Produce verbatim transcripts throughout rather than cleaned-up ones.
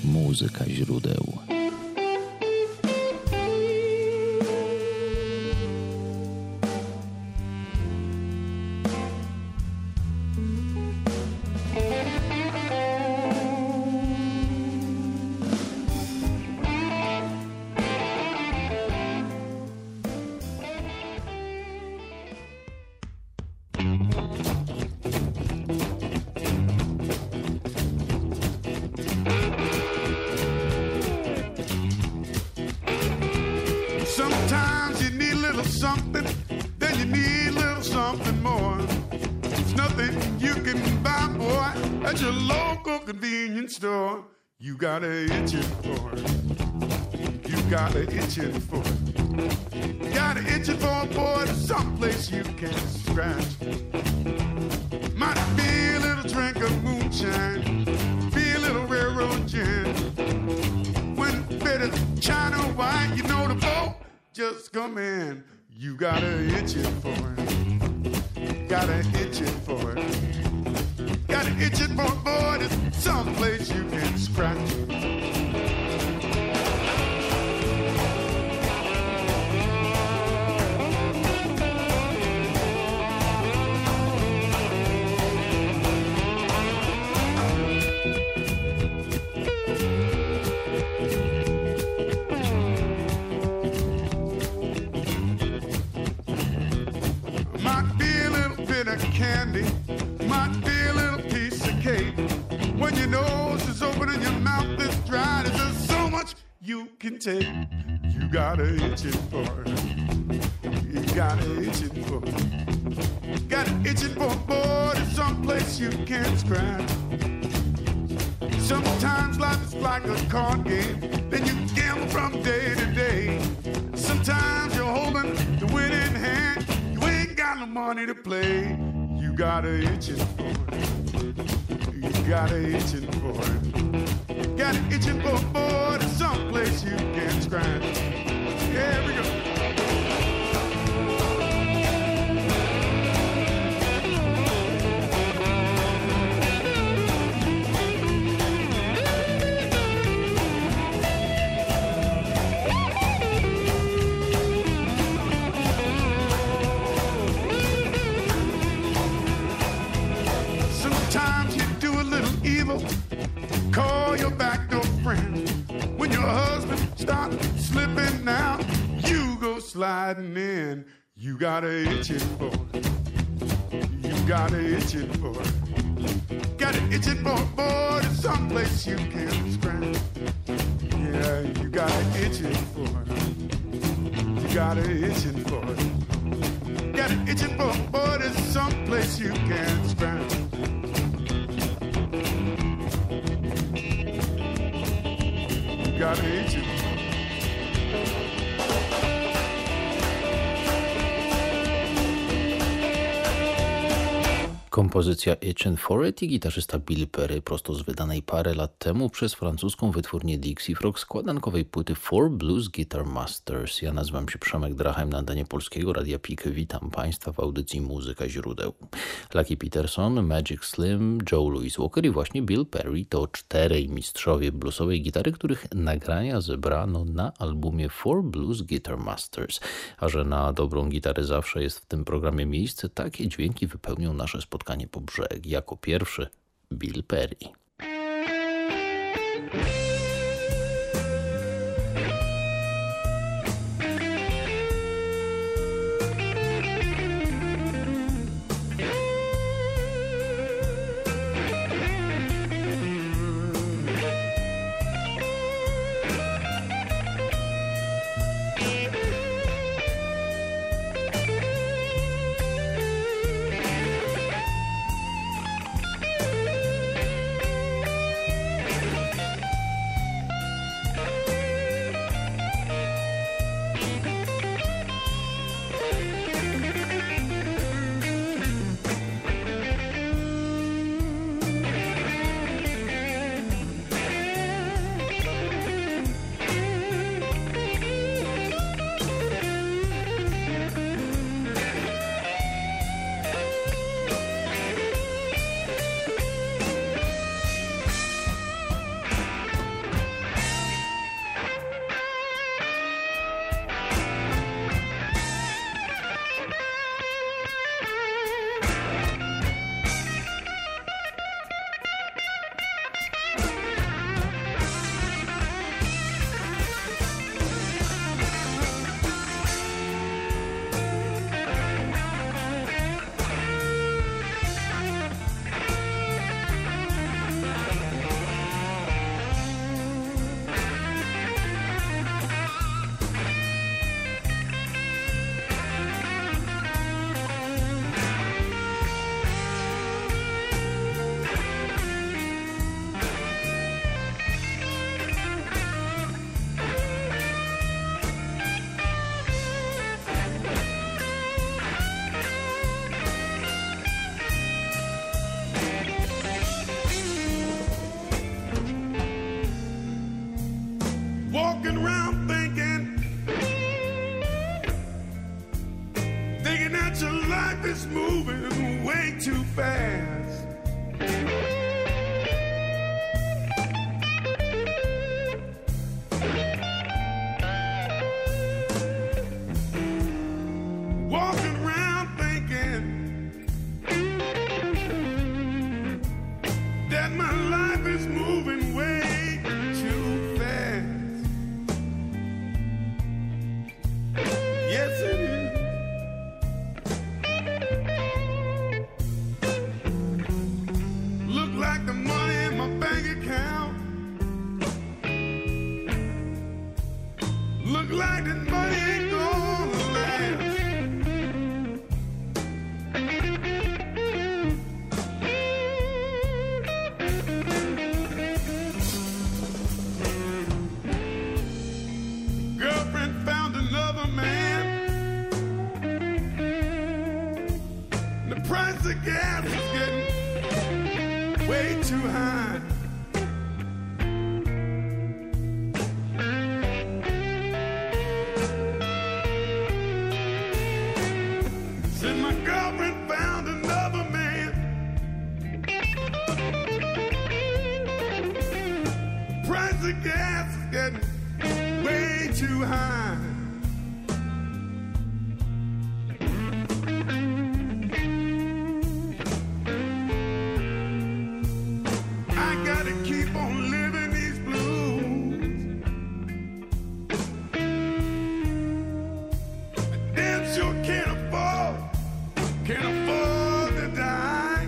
Muzyka źródeł. Sometimes you need a little something, then you need a little something more. It's nothing you can buy, boy, at your local convenience store. You got a itching for it. You got a itching for it. You got a itching for it, boy, there's someplace you can scratch. Might be a little drink of moonshine, be a little railroad gin. When bit of China white, you know the boat just come in. You got a itching for it. Got a itching for it. Got a itching for it, boy, there's someplace you can scratch. Candy might be a little piece of cake. When your nose is open and your mouth is dry, there's just so much you can take. You got a itching for it. You got a itching for it. Got an itching for it, boy, there's someplace you can't scratch. Sometimes life is like a card game, then you gamble from day to day. Sometimes you're holding the winning hand, you ain't got no money to play. You got a itching for it. You got a itching for it. Got an itching for it, boy, there's someplace you can scratch. Here we go. Call your back door friend. When your husband starts slipping out, you go sliding in. You got a itching for it. You got a itching for it. Got an itching for it, boy, there's someplace you can scratch. Yeah, you got an itching for it. You got an itching for it. Got an itching for it, boy, there's someplace you can scratch. Got itching. Kompozycja Itchin' for It i gitarzysta Bill Perry prosto z wydanej parę lat temu przez francuską wytwórnię Dixie Frog składankowej płyty Four Blues Guitar Masters. Ja nazywam się Przemek Drachem, na antenie Polskiego Radia P I K. Witam Państwa w audycji Muzyka źródeł. Lucky Peterson, Magic Slim, Joe Louis Walker i właśnie Bill Perry to czterej mistrzowie bluesowej gitary, których nagrania zebrano na albumie Four Blues Guitar Masters. A że na dobrą gitarę zawsze jest w tym programie miejsce, takie dźwięki wypełnią nasze spotkanie po brzeg. Jako pierwszy Bill Perry. But your life is moving way too fast. Walking around thinking that my life is moving way too fast. Yes, it is. Look like the money in my bank account. Look like the money ain't gonna last. Girlfriend found another man. The price of gas is getting way too high. Said my girlfriend found another man. Price of gas is getting way too high. I gotta keep on living these blues. I damn sure can't afford, can't afford to die.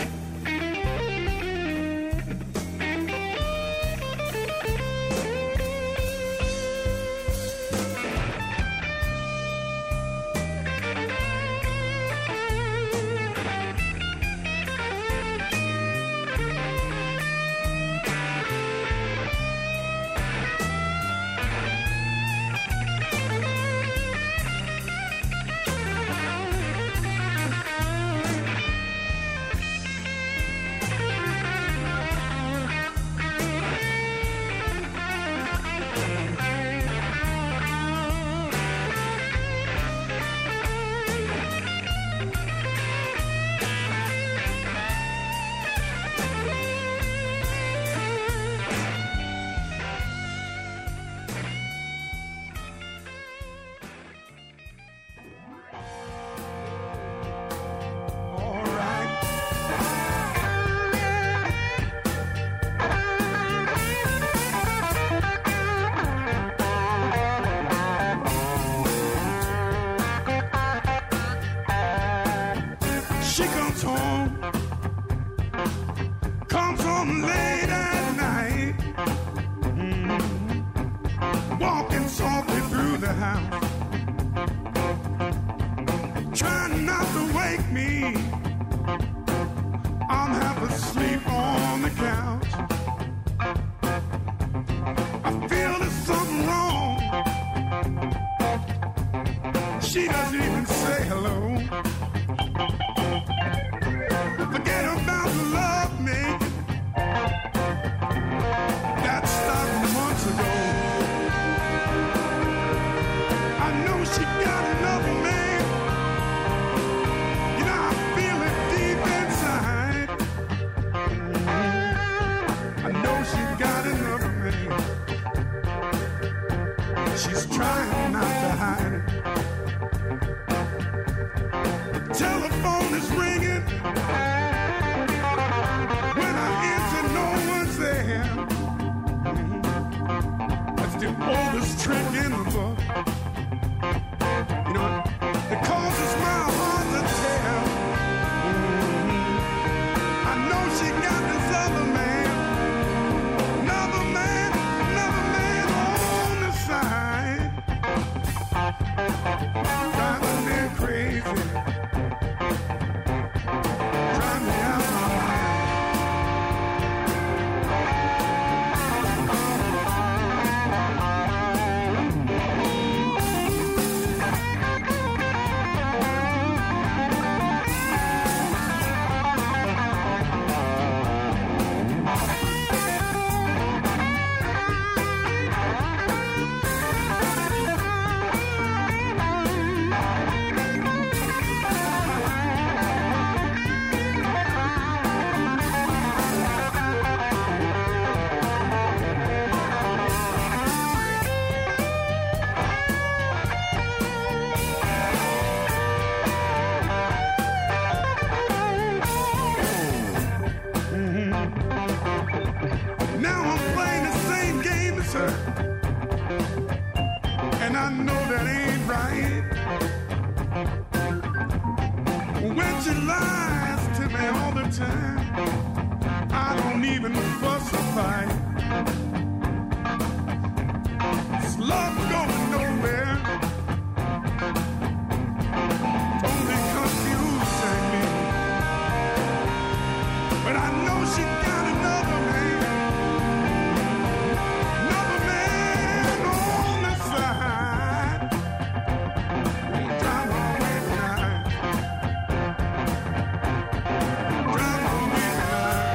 All right. She comes home, comes home late at night, mm, walking softly through the house, trying not to wake me. I'm half asleep on the couch. I feel there's something wrong. She doesn't even say hello. Forget about the love making that started months ago. I know she got another man. You know I feel it deep inside. I know she got another man. She's trying not to hide it. When she lies to me all the time, I don't even fuss or fight. This love going nowhere, only confusing me. But I know she got another man, another man on the side. Drive away tonight, drive away tonight.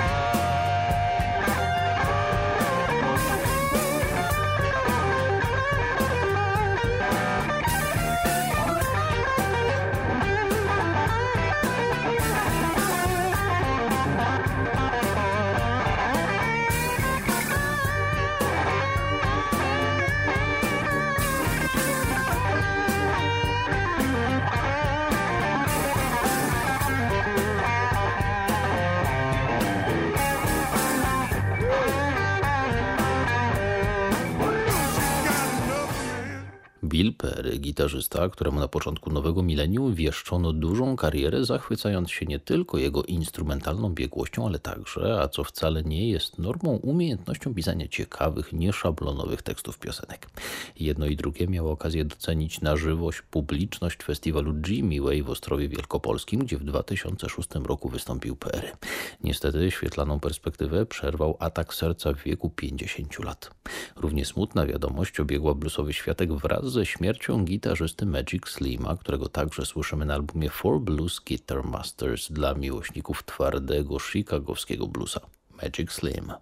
Bill Perry, gitarzysta, któremu na początku nowego milenium wieszczono dużą karierę, zachwycając się nie tylko jego instrumentalną biegłością, ale także, a co wcale nie jest normą, umiejętnością pisania ciekawych, nieszablonowych tekstów piosenek. Jedno i drugie miało okazję docenić na żywość publiczność festiwalu Jimmy Way w Ostrowie Wielkopolskim, gdzie w dwa tysiące szóstym roku wystąpił Perry. Niestety świetlaną perspektywę przerwał atak serca w wieku pięćdziesięciu lat. Równie smutna wiadomość obiegła bluesowy światek wraz ze śmiercią gitarzysty Magic Slima, którego także słyszymy na albumie Four Blues Guitar Masters dla miłośników twardego chicagowskiego bluesa. Magic Slim.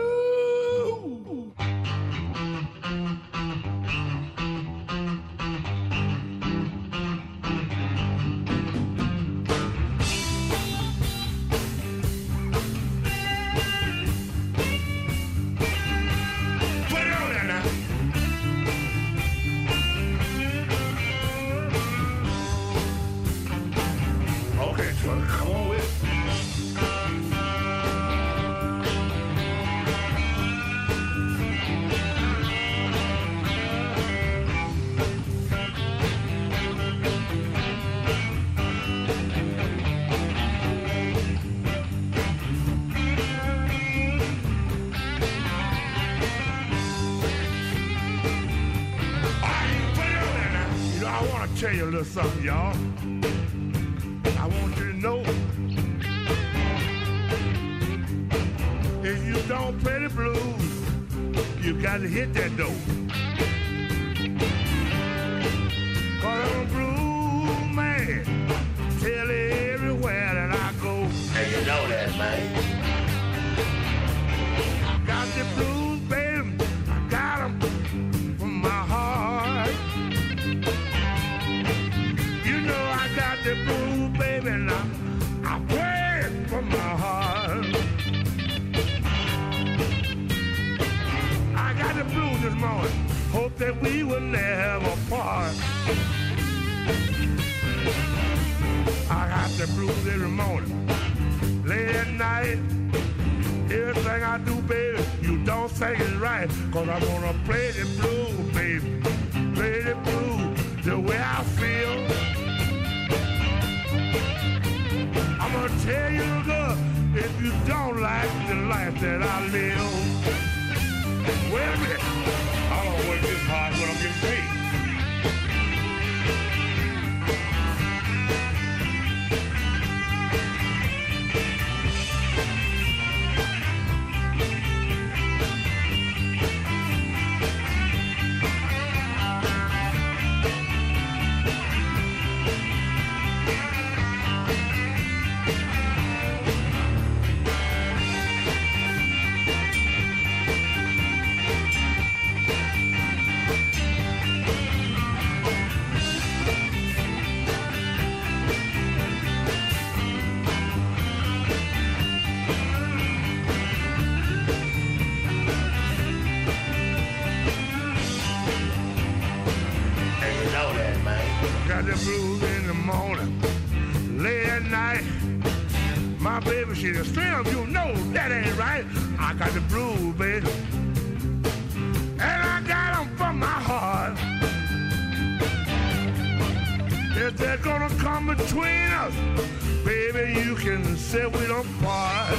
Come on with tell you a little something, y'all. I want you to know, if you don't play the blues, you got to hit that door. Cause I'm a blues man, tell it everywhere that I go. Hey, you know that, man. I got the blues, baby, I got them from my heart. You know I got the blues, baby, and I, I play it from my heart. I got the blues this morning, hope that we will never part. I got the blues every morning, late at night. Everything I do, baby, you don't think it's right. Cause I wanna play the blues, baby. Play the blues the way I feel. I'm gonna tell you, girl, if you don't like the life that I live. Wait a minute, I don't work this hard when I'm getting paid. Got the blues in the morning, late at night. My baby, she the slim, you know that ain't right. I got the blues, baby, and I got them from my heart. You that they're gonna come between us, baby, you can say we don't part.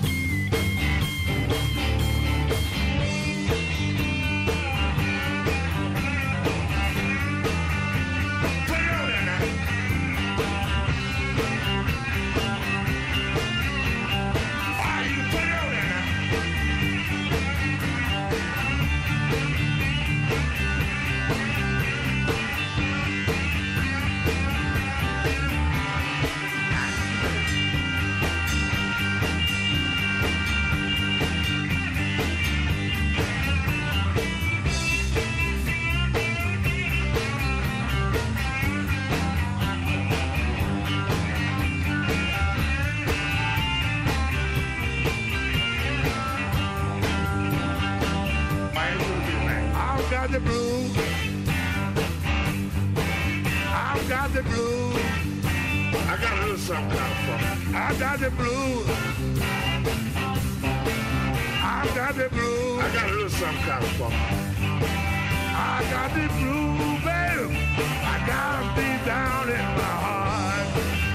The blues. I've got the blues. I got a little something out for. I got the blues. I got the blues. I got a little something out for. I got the blues, baby. I got deep down in my heart.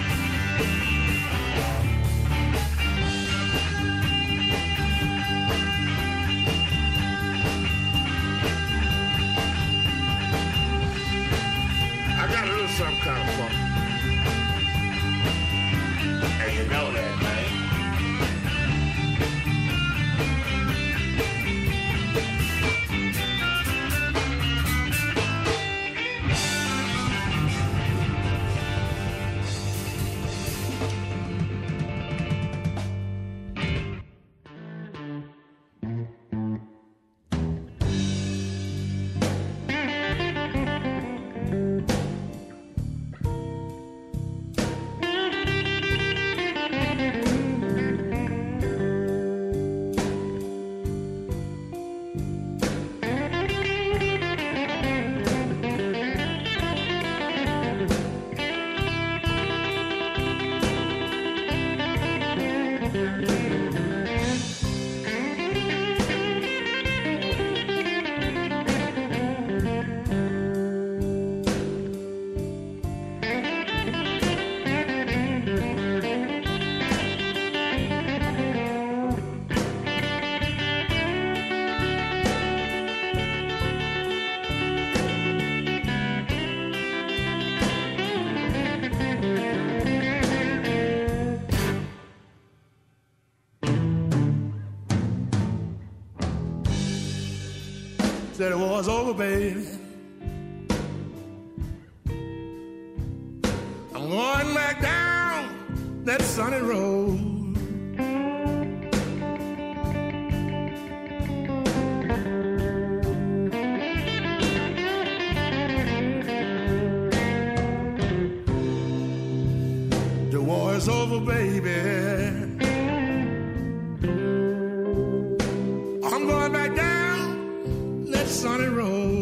Some kind of fun. And you know that, man. Said it was over, baby. I'm going back down that sunny road. The war is over, baby. I'm going back down that sunny road.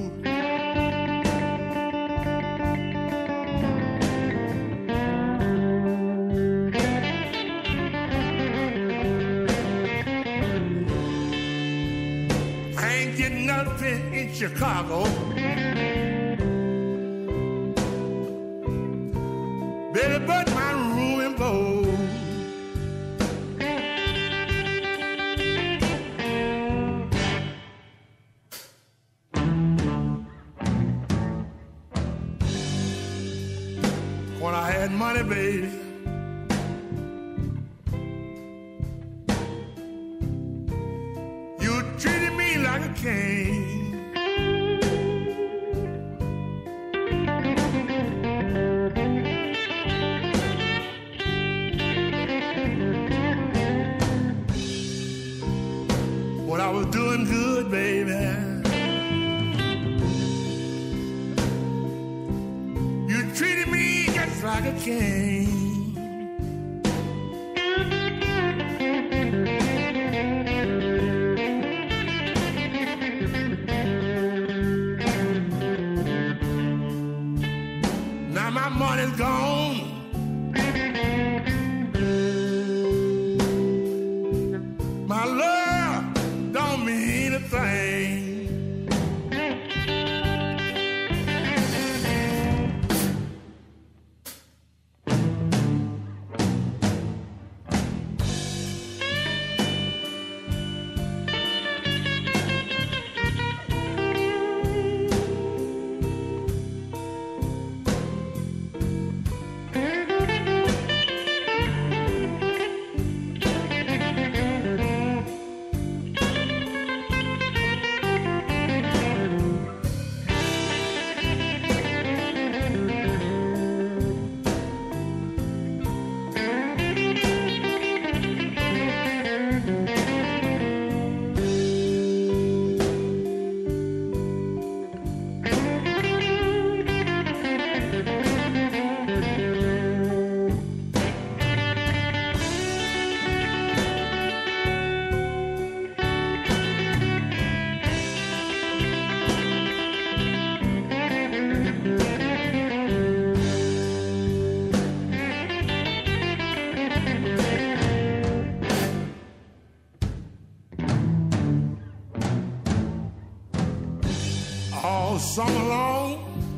I ain't getting nothing in Chicago. Baby, but my ruin bowl. When I had money, baby, you treated me like a king. When I was doing good, baby, you treated me just like a king. Now my money's gone. My love don't mean a thing. summer long.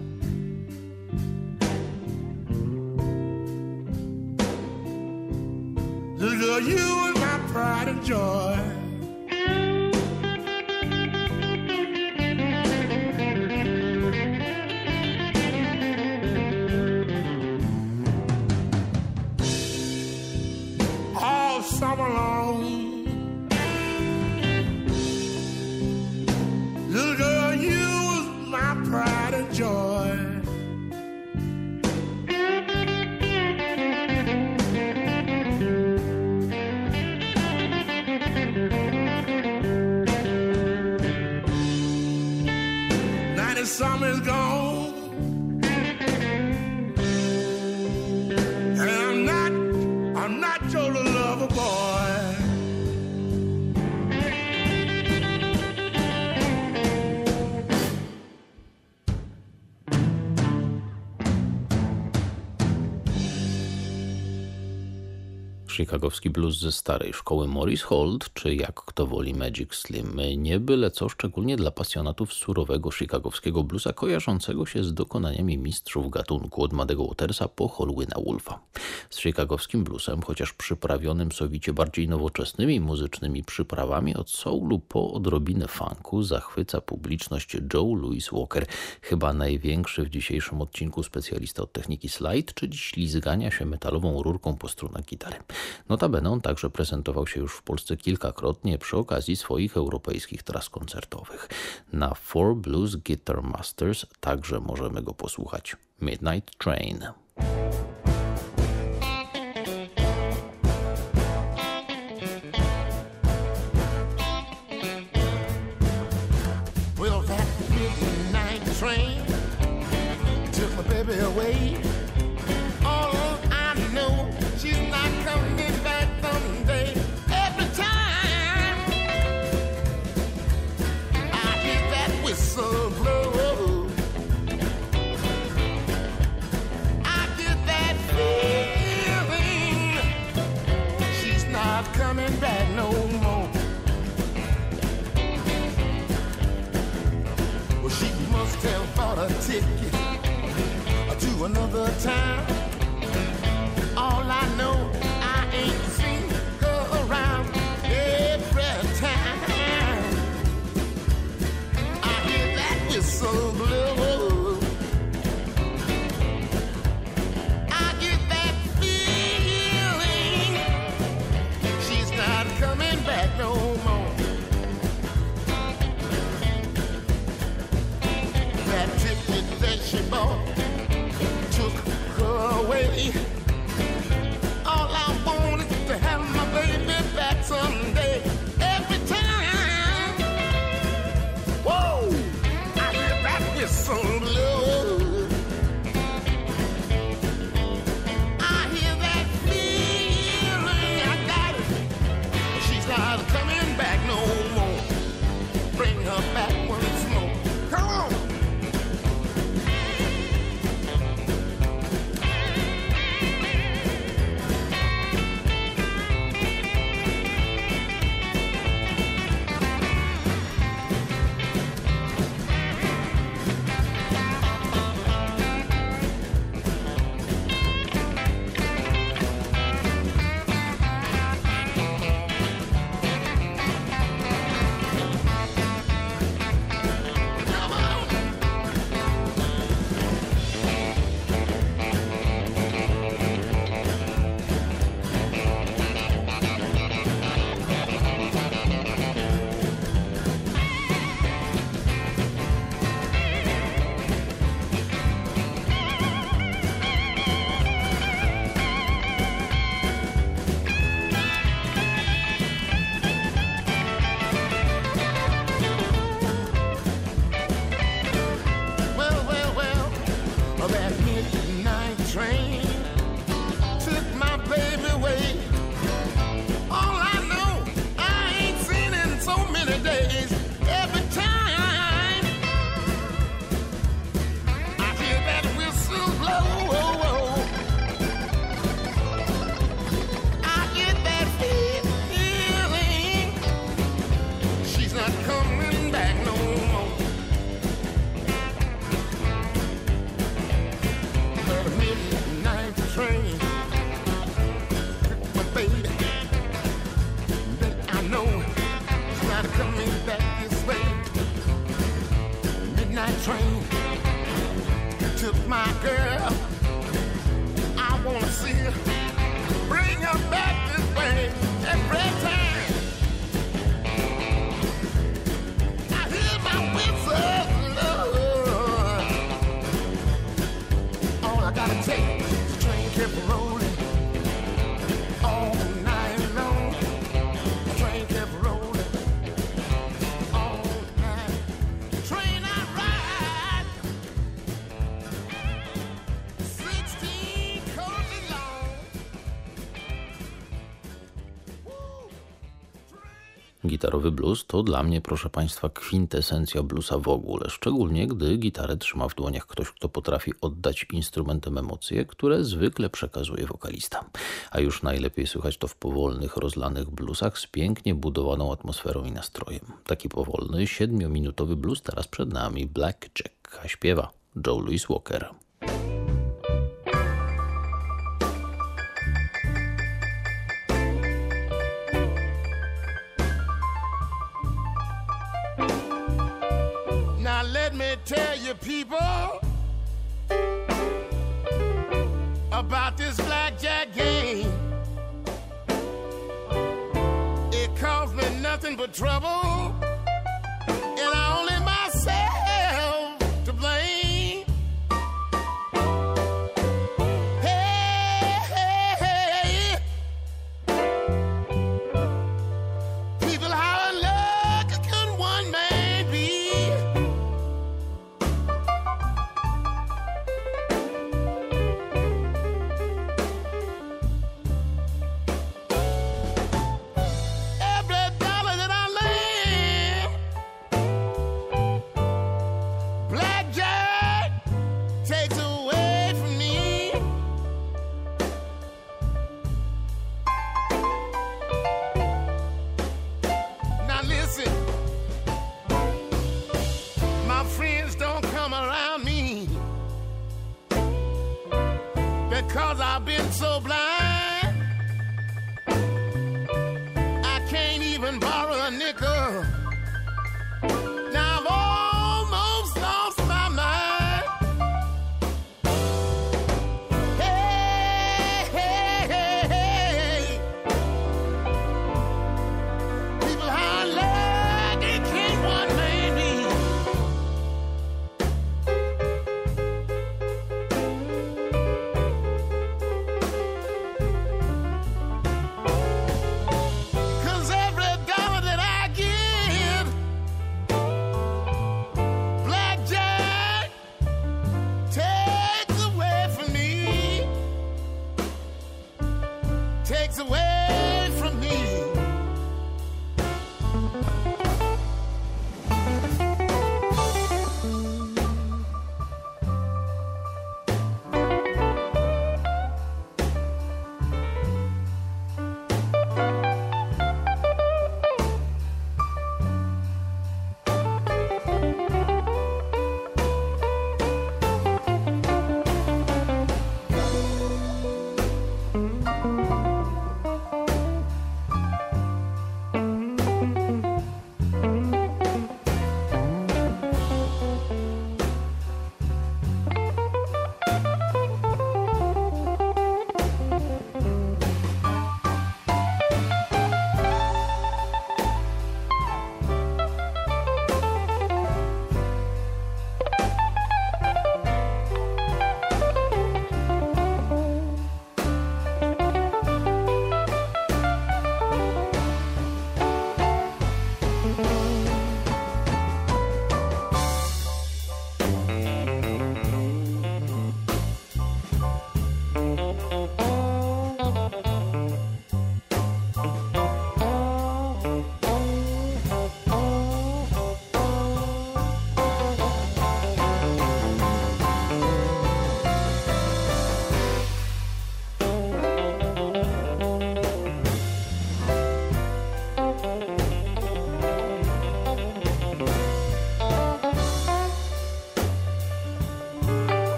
Little girl, you was my pride and joy. All summer long. Little girl, you was my pride and joy. Now the summer's gone, and I'm not, I'm not your little lover boy. Chicagowski blues ze starej szkoły Maurice Holt, czy jak kto woli Magic Slim. Nie byle co, szczególnie dla pasjonatów surowego chicagowskiego bluesa kojarzącego się z dokonaniami mistrzów gatunku od Muddego Watersa po Hallwyna Wolfa. Z chicagowskim bluesem, chociaż przyprawionym sowicie bardziej nowoczesnymi muzycznymi przyprawami, od soulu po odrobinę funku, zachwyca publiczność Joe Louis Walker, chyba największy w dzisiejszym odcinku specjalista od techniki slide, czyli ślizgania się metalową rurką po strunach gitary. Notabene on także prezentował się już w Polsce kilkakrotnie przy okazji swoich europejskich tras koncertowych. Na Four Blues Guitar Masters także możemy go posłuchać. Midnight Train. Well, that midnight train took my baby away. Oh, I know she's not coming back someday. Every time I hear that whistle blow, I get that feeling she's not coming back no more. Well, she must have bought a ticket to another town. All I know, I ain't seen her around every time I hear that whistle blow. I get that feeling she's not coming back no more. That ticket that she bought took her night train took my girl. I wanna see her, bring her back this way every time. I hear my whistle, Lord. All I gotta take, the train kept rolling all night long. The train kept rolling all night. The train I ride, sixteen coaches long. Woo! Gitarowy blues to dla mnie, proszę Państwa, kwintesencja bluesa w ogóle, szczególnie gdy gitarę trzyma w dłoniach ktoś, kto potrafi oddać instrumentem emocje, które zwykle przekazuje wokalista. A już najlepiej słychać to w powolnych, rozlanych bluesach z pięknie budowaną atmosferą i nastrojem. Taki powolny, siedmiominutowy blues teraz przed nami, Black Jack, a śpiewa Joe Louis Walker. Now let me tell you people about this blackjack game. It caused me nothing but trouble, and I only myself to blame. Hey, hey, hey. People, how unlucky can one man be? Every dollar that I land, blackjack takes away from me. Now listen, my friends don't come around me because I've been so blind. I can't even borrow a nickel. Now I've almost lost my mind. Hey, hey, hey, hey. People, how lucky can one man be? Cause every dollar that I give, blackjack takes away from me. Takes away from me.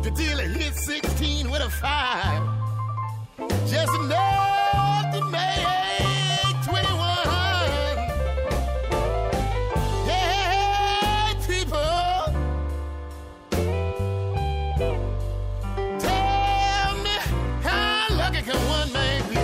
till I hit sixteen with a five. Just enough to make twenty-one. Hey, people, tell me how lucky can one man be?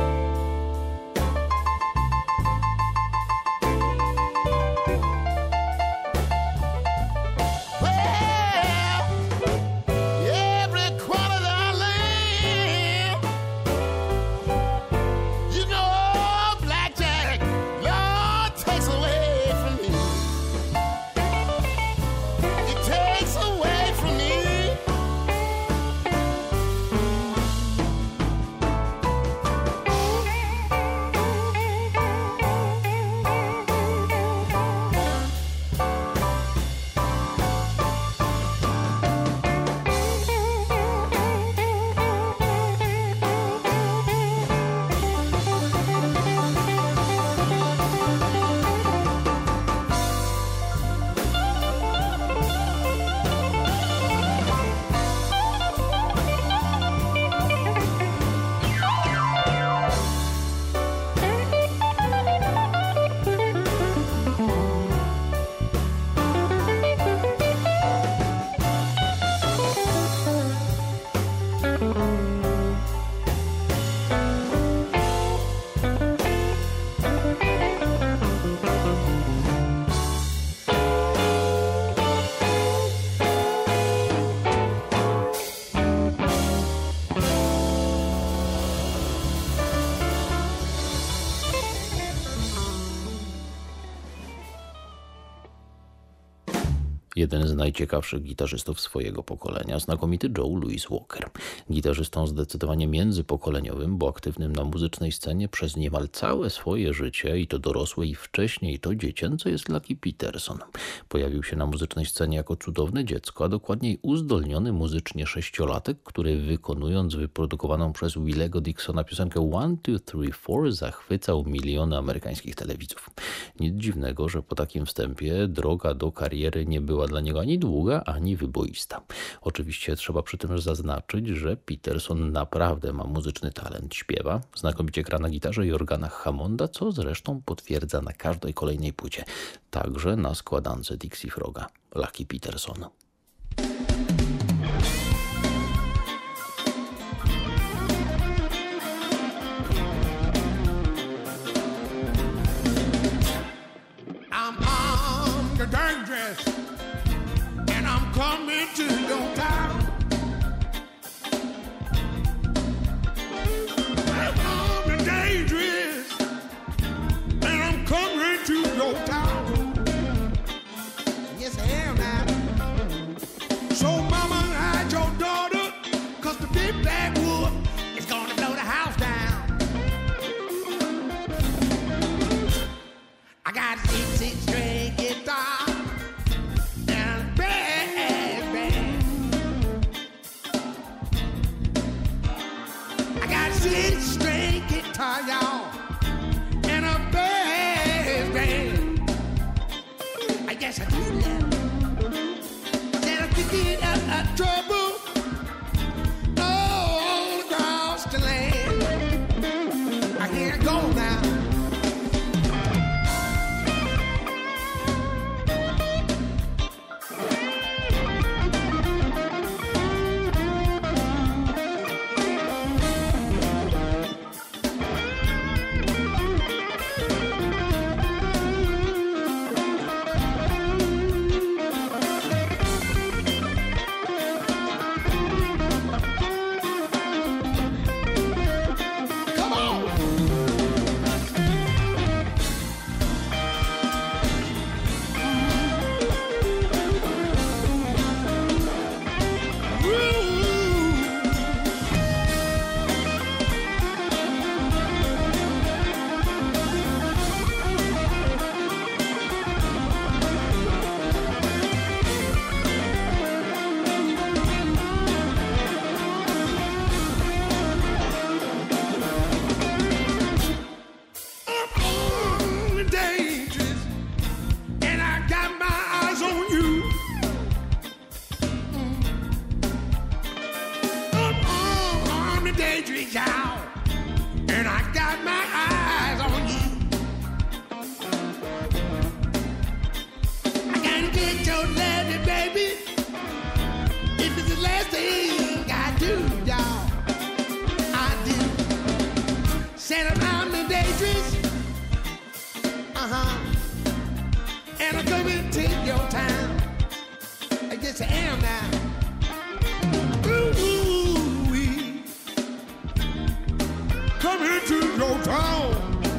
Jeden z najciekawszych gitarzystów swojego pokolenia, znakomity Joe Louis Walker. Gitarzystą zdecydowanie międzypokoleniowym, bo aktywnym na muzycznej scenie przez niemal całe swoje życie, i to dorosłe i wcześniej to dziecięce, jest Lucky Peterson. Pojawił się na muzycznej scenie jako cudowne dziecko, a dokładniej uzdolniony muzycznie sześciolatek, który wykonując wyprodukowaną przez Willego Dixona piosenkę One, Two, Three, Four zachwycał miliony amerykańskich telewidzów. Nic dziwnego, że po takim wstępie droga do kariery nie była dla niego ani długa, ani wyboista. Oczywiście trzeba przy tym zaznaczyć, że Peterson naprawdę ma muzyczny talent. Śpiewa, znakomicie gra na gitarze i organach Hammonda, co zresztą potwierdza na każdej kolejnej płycie. Także na składance Dixie Froga. Lucky Peterson. Coming to your town. I'm armed and dangerous, and I'm coming to your town. Yes, I am now. So, mama, hide your daughter, cause the big bad wolf is gonna blow the house down. I got a six, six string guitar. Six string guitar, y'all, and a bass band. I guess I do now. Then I pick it up, up trouble all across the land. I can't go now. yes I am now. Ooh-wee. Come into your town.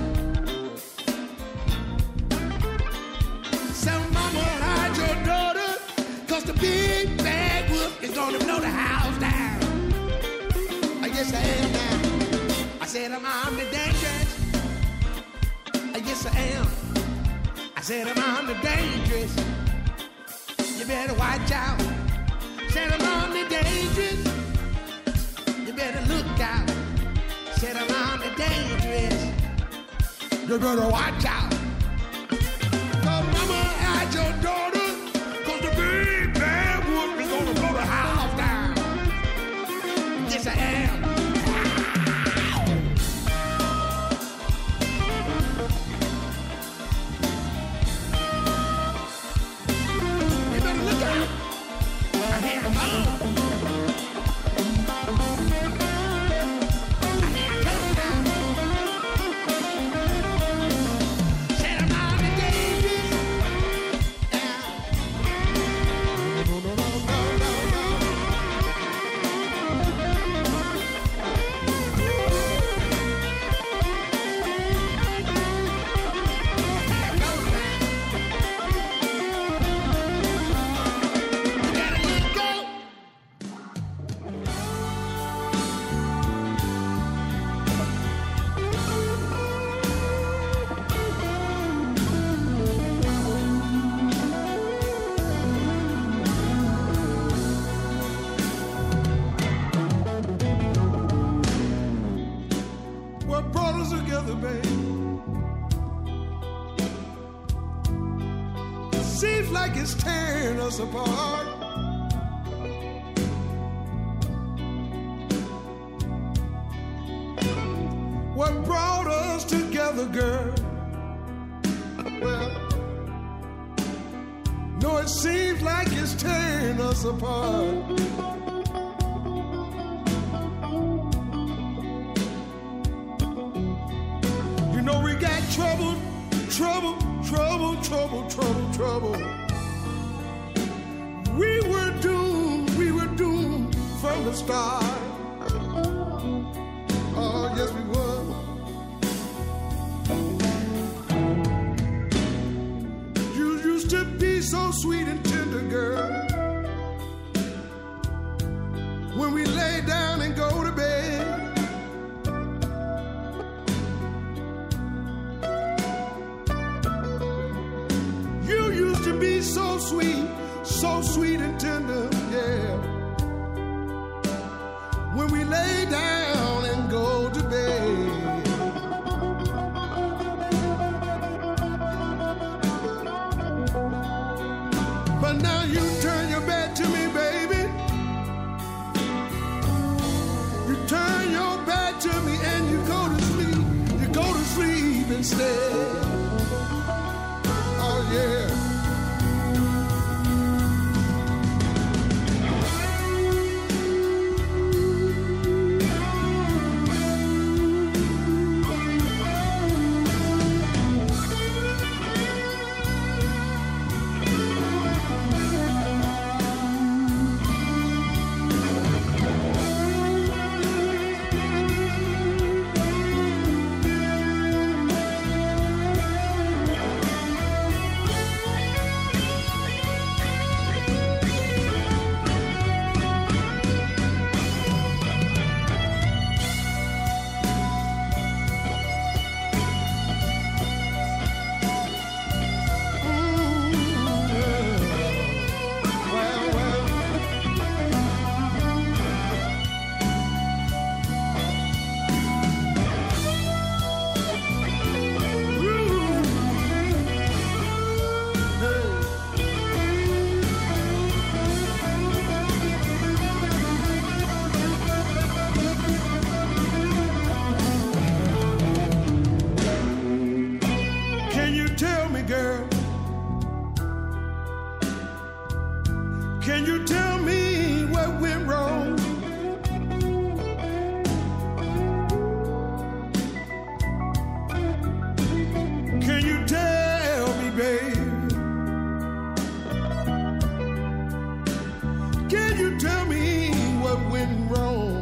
So mama, hide your daughter, cause the big bad wolf is gonna blow the house down. I guess I am now. I said I'm omnidangerous. I guess I am. I said I'm omnidangerous. You better watch out. Said I'm omnidangerous. You better look out. Said I'm omnidangerous. You better watch out. Cause mama had your daughter, cause the big bad wolf is gonna blow the house down. Yes I am. Apart. What brought us together, girl? Well, no, it seems like it's tearing us apart. You know we got trouble, trouble, trouble, trouble, trouble, trouble. We were doomed, we were doomed from the start. Oh, yes, we were. You used to be so sweet and tender, girl. When we lay down and go to bed, you used to be so sweet. So sweet and tender, yeah. When we lay down and go to bed. But now you turn your back to me, baby. You turn your back to me and you go to sleep. You go to sleep instead. Oh, yeah. Can you tell me what went wrong? Can you tell me, babe? Can you tell me what went wrong?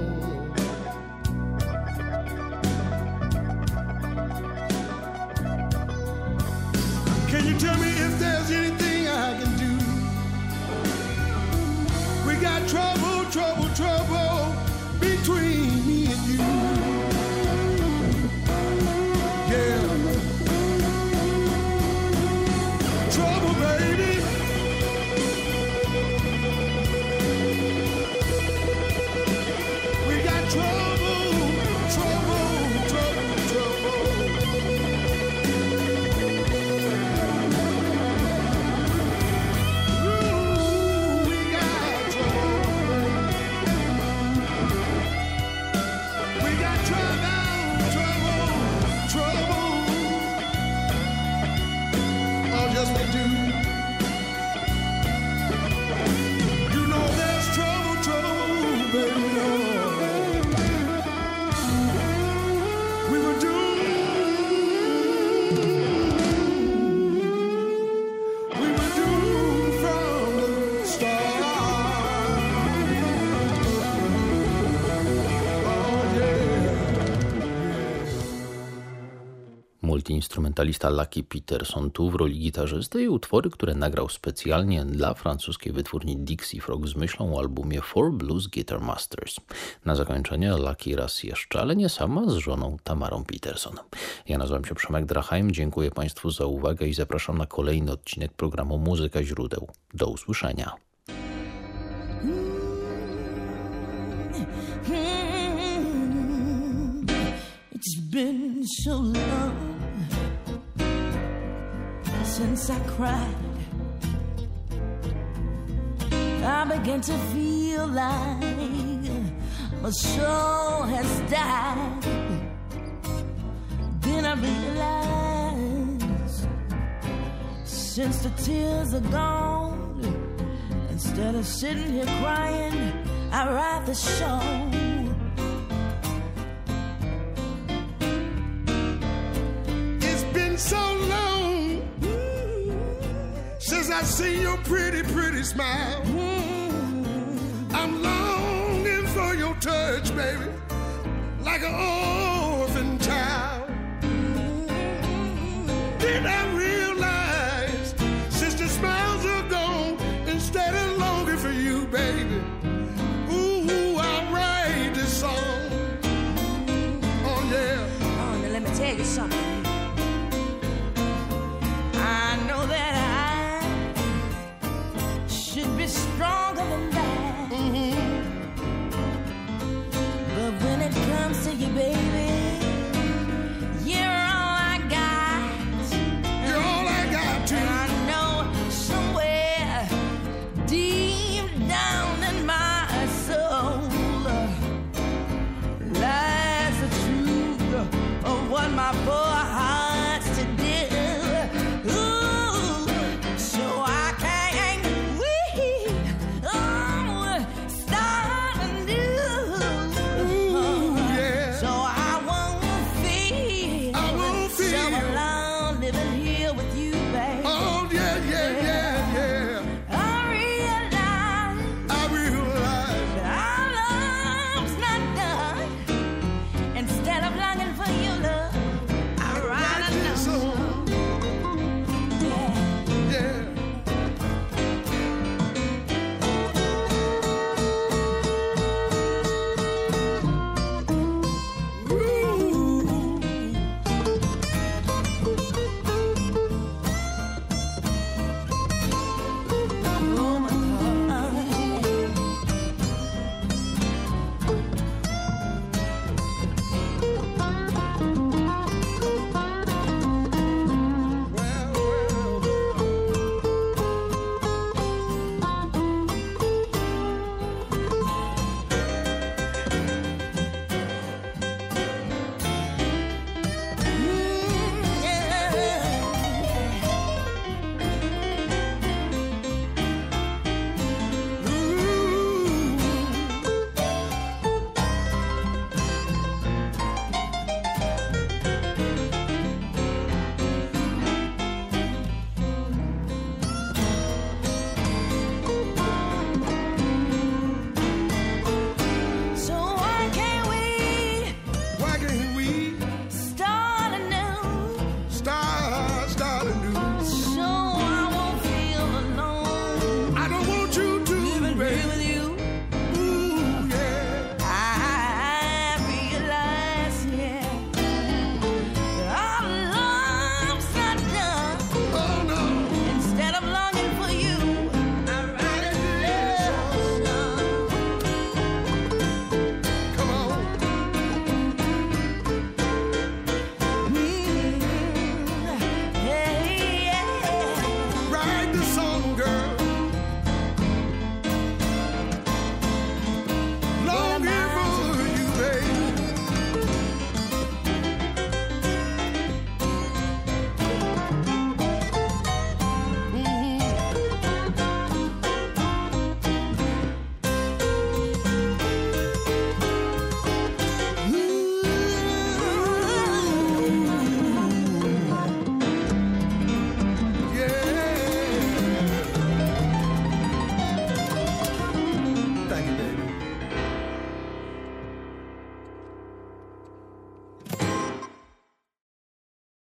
Can you tell me if there's anything I can do? We got trouble, trouble, trouble between me and you. Yeah. Trouble, baby. We got trouble, trouble, trouble, trouble. Ooh, we got trouble. We got trouble, trouble, trouble. Oh, yes, we do. You know there's trouble, trouble, baby. Oh. We were doomed. We were doomed from the start. Oh, yeah. Multiinstrumentalista Lucky Peterson tu w roli gitarzysty i utwory, które nagrał specjalnie dla francuskiej wytwórni Dixie Frog z myślą o albumie Four Blues Guitar Masters. Na zakończenie Lucky raz jeszcze, ale nie sama, z żoną Tamarą Peterson. Ja nazywam się Przemek Drachheim, dziękuję Państwu za uwagę i zapraszam na kolejny odcinek programu Muzyka Źródeł. Do usłyszenia. It's been so long since I cried. I began to feel like my soul has died. Then I realized since the tears are gone, instead of sitting here crying, I write the song. So long since I see your pretty, pretty smile. I'm longing for your touch, baby, like an orphan child. Then I realize since the smiles are gone, instead of longing for you, baby, ooh, I write this song. Oh yeah. Oh, now let me tell you something. I know that I should be stronger than that. Mm-hmm. But when it comes to you, baby, you're all I got. You're all I got, too. And I know somewhere deep